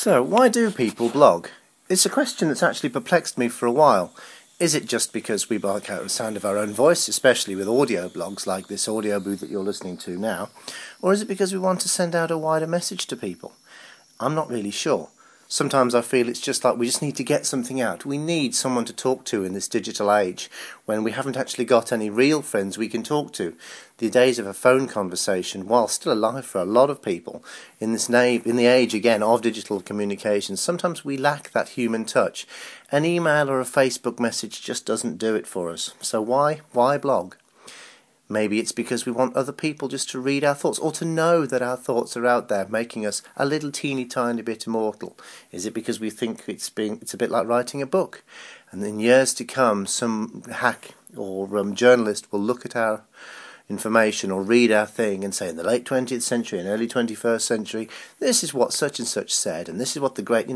So, why do people blog? It's a question that's actually perplexed me for a while. Is it just because we like out the sound of our own voice, especially with audio blogs like this audio booth that you're listening to now? Or is it because we want to send out a wider message to people? I'm not really sure. Sometimes I feel it's just like we just need to get something out. We need someone to talk to in this digital age when we haven't actually got any real friends we can talk to. The days of a phone conversation, while still alive for a lot of people, in the age again of digital communications, sometimes we lack that human touch. An email or a Facebook message just doesn't do it for us. So why blog? Maybe it's because we want other people just to read our thoughts or to know that our thoughts are out there, making us a little teeny tiny bit immortal. Is it because we think it's a bit like writing a book? And in years to come, some hack or journalist will look at our information or read our thing and say, in the late 20th century and early 21st century, this is what such and such said, and this is what the great,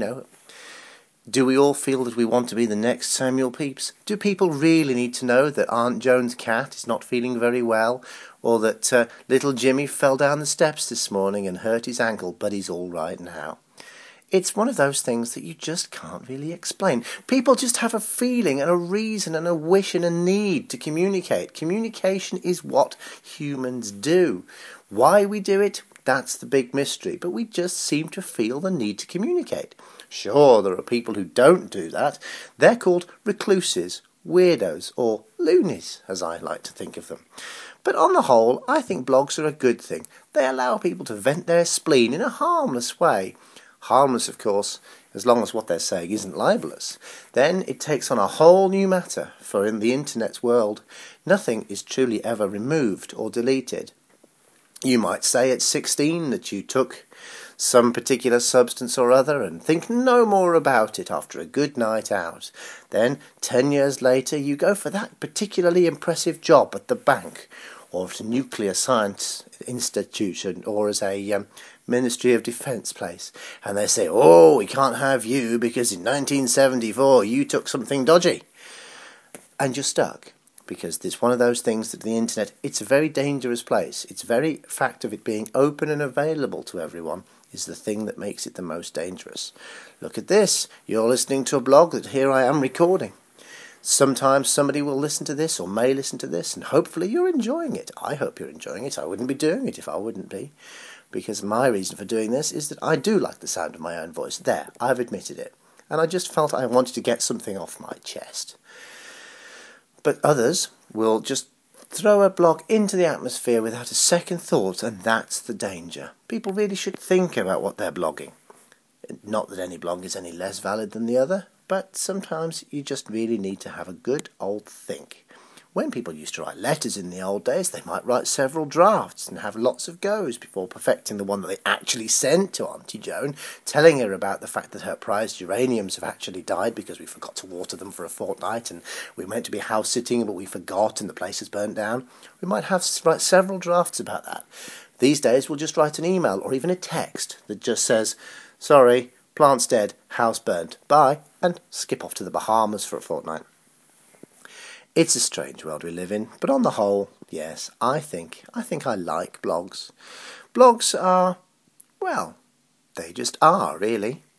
Do we all feel that we want to be the next Samuel Pepys? Do people really need to know that Aunt Joan's cat is not feeling very well, or that little Jimmy fell down the steps this morning and hurt his ankle, but he's all right now? It's one of those things that you just can't really explain. People just have a feeling and a reason and a wish and a need to communicate. Communication is what humans do. Why we do it, that's the big mystery, but we just seem to feel the need to communicate. Sure, there are people who don't do that. They're called recluses, weirdos, or loonies, as I like to think of them. But on the whole, I think blogs are a good thing. They allow people to vent their spleen in a harmless way. Harmless, of course, as long as what they're saying isn't libelous. Then it takes on a whole new matter, for in the internet's world, nothing is truly ever removed or deleted. You might say at 16 that you took some particular substance or other and think no more about it after a good night out. Then, 10 years later, you go for that particularly impressive job at the bank or at a nuclear science institution or as a Ministry of Defence place. And they say, oh, we can't have you because in 1974 you took something dodgy. And you're stuck. Because it's one of those things that the internet, it's a very dangerous place. Its very fact of it being open and available to everyone is the thing that makes it the most dangerous. Look at this. You're listening to a blog that here I am recording. Sometimes somebody will listen to this or may listen to this, and hopefully you're enjoying it. I hope you're enjoying it. I wouldn't be doing it if I wouldn't be. Because my reason for doing this is that I do like the sound of my own voice. There, I've admitted it. And I just felt I wanted to get something off my chest. But others will just throw a blog into the atmosphere without a second thought, and that's the danger. People really should think about what they're blogging. Not that any blog is any less valid than the other, but sometimes you just really need to have a good old think. When people used to write letters in the old days, they might write several drafts and have lots of goes before perfecting the one that they actually sent to Auntie Joan, telling her about the fact that her prized geraniums have actually died because we forgot to water them for a fortnight, and we meant to be house-sitting but we forgot and the place has burnt down. We might write several drafts about that. These days we'll just write an email or even a text that just says, sorry, plant's dead, house burnt, bye, and skip off to the Bahamas for a fortnight. It's a strange world we live in, but on the whole, yes, I think I like blogs. Blogs are, well, they just are, really.